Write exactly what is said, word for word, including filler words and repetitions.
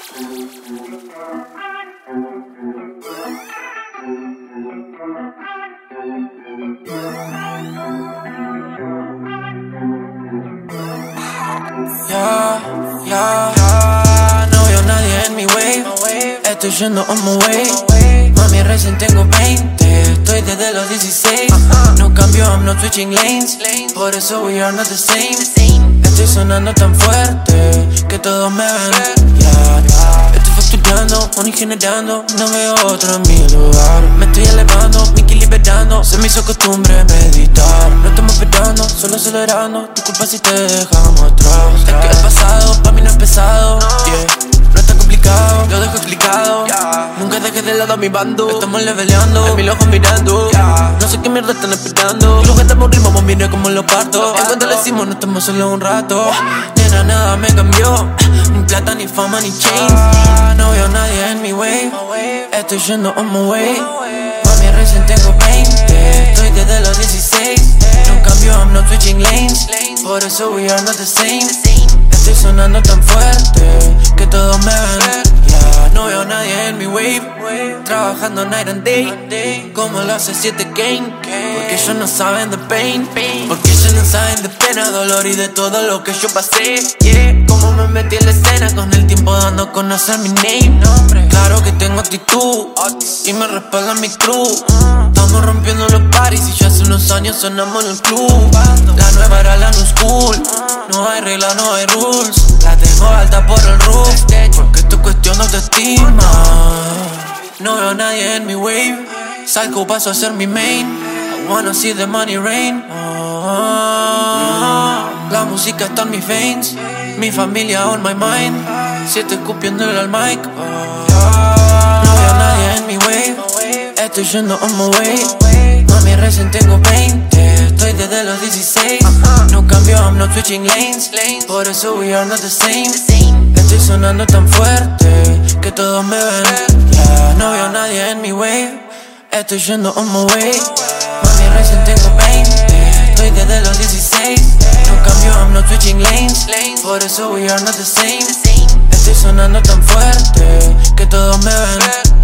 Ya, ya, ya, no veo nadie en mi wave. Estoy yendo on my way. Mami, recién tengo veinte. Estoy desde los dieciséis. No cambio, I'm not switching lanes. Por eso we are not the same. Estoy sonando tan fuerte que todos me ven. Ya, ya. Estoy facturando, money generando. No veo otro en mi lugar. Me estoy elevando, Mickey liberando. Se me hizo costumbre meditar. No estamos esperando, solo acelerando. Disculpa si te dejamos atrás. Es que el pasado pa' mí no es pesado. Yeah. No está complicado, lo dejo explicado. Yeah. Nunca dejes de lado a mi bando. Estamos leveleando, en mis ojos mirando. Yeah. No sé qué mierda están esperando. Los que estamos ritmo, vamos, mire cómo lo parto. En cuanto le decimos, no estamos solo un rato. Nena, nada me cambió. Ni plata, ni fama, ni chains. No veo a nadie en mi wave. Estoy yendo on my way. Mami, recién tengo veinte. Estoy desde los dieciséis. No cambio, I'm not switching lanes. Por eso we are not the same. Estoy sonando tan fuerte que todos me ven. Ya, no veo a nadie en mi wave. Trabajando night and day, como lo hace siete Kane. Porque ellos no saben de pain. Porque ellos no saben de pena, dolor y de todo lo que yo pasé. Yeah, como me metí en la escena con el tiempo dando a conocer mi name. Claro que tengo actitud y me respalda mi crew. Estamos rompiendo los parties y ya hace unos años sonamos en el club. La nueva era la new school. No hay reglas, no hay rules. La tengo alta por el roof, porque esto es cuestión de autoestima. No veo a nadie en mi wave. Psycho paso a ser mi main. I wanna see the money rain. Oh, la música está en mis veins. Mi familia on my mind. Siete escupiéndole al mic. Oh, no veo a nadie en mi wave. Estoy yendo on my way. Mami, recién tengo veinte. Estoy desde los dieciséis. No cambio, I'm not switching lanes. Por eso we are not the same. Estoy sonando tan fuerte que todos me ven. Ya, no veo a nadie en mi wave. Estoy yendo on my way. Mami, recién tengo veinte. Estoy desde los dieciséis. No cambio, I'm not switching lanes. Por eso we are not the same. Estoy sonando tan fuerte que todos me ven.